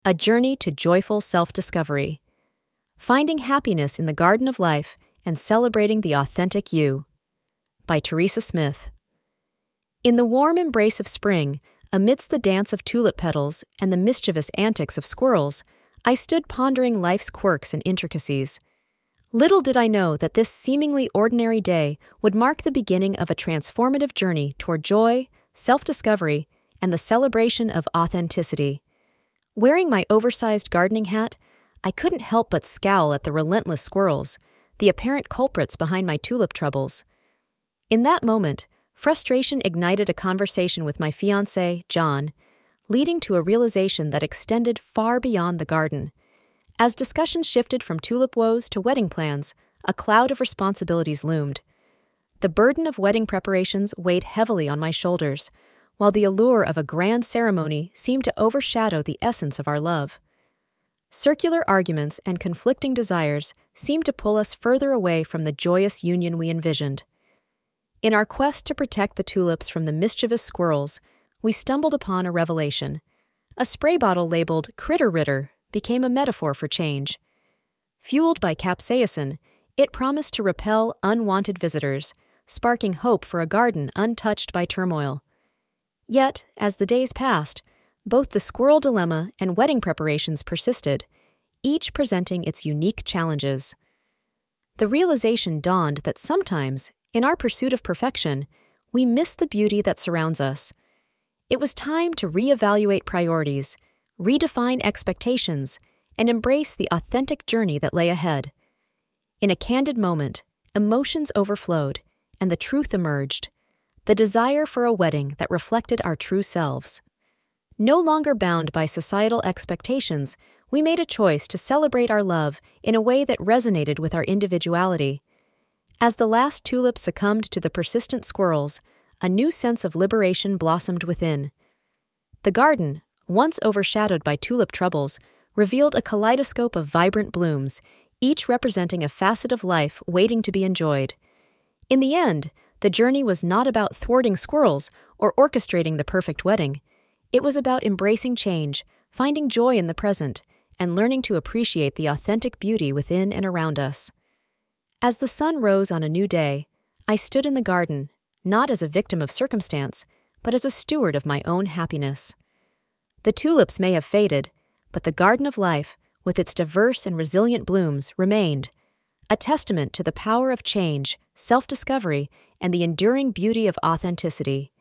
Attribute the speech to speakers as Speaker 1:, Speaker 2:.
Speaker 1: A Journey to Joyful Self-Discovery. Finding Happiness in the Garden of Life and Celebrating the Authentic You. By Teresa Smith. In the warm embrace of spring, amidst the dance of tulip petals and the mischievous antics of squirrels, I stood pondering life's quirks and intricacies. Little did I know that this seemingly ordinary day would mark the beginning of a transformative journey toward joy, self-discovery, and the celebration of authenticity. Wearing my oversized gardening hat, I couldn't help but scowl at the relentless squirrels, the apparent culprits behind my tulip troubles. In that moment, frustration ignited a conversation with my fiancé, John, leading to a realization that extended far beyond the garden. As discussion shifted from tulip woes to wedding plans, a cloud of responsibilities loomed. The burden of wedding preparations weighed heavily on my shoulders, while the allure of a grand ceremony seemed to overshadow the essence of our love. Circular arguments and conflicting desires seemed to pull us further away from the joyous union we envisioned. In our quest to protect the tulips from the mischievous squirrels, we stumbled upon a revelation. A spray bottle labeled Critter Ritter became a metaphor for change. Fueled by capsaicin, it promised to repel unwanted visitors, sparking hope for a garden untouched by turmoil. Yet, as the days passed, both the squirrel dilemma and wedding preparations persisted, each presenting its unique challenges. The realization dawned that sometimes, in our pursuit of perfection, we miss the beauty that surrounds us. It was time to reevaluate priorities, redefine expectations, and embrace the authentic journey that lay ahead. In a candid moment, emotions overflowed, and the truth emerged. The desire for a wedding that reflected our true selves. No longer bound by societal expectations, we made a choice to celebrate our love in a way that resonated with our individuality. As the last tulip succumbed to the persistent squirrels, a new sense of liberation blossomed within. The garden, once overshadowed by tulip troubles, revealed a kaleidoscope of vibrant blooms, each representing a facet of life waiting to be enjoyed. In the end, the journey was not about thwarting squirrels or orchestrating the perfect wedding. It was about embracing change, finding joy in the present, and learning to appreciate the authentic beauty within and around us. As the sun rose on a new day, I stood in the garden, not as a victim of circumstance, but as a steward of my own happiness. The tulips may have faded, but the garden of life, with its diverse and resilient blooms, remained, a testament to the power of change, self-discovery, and the enduring beauty of authenticity.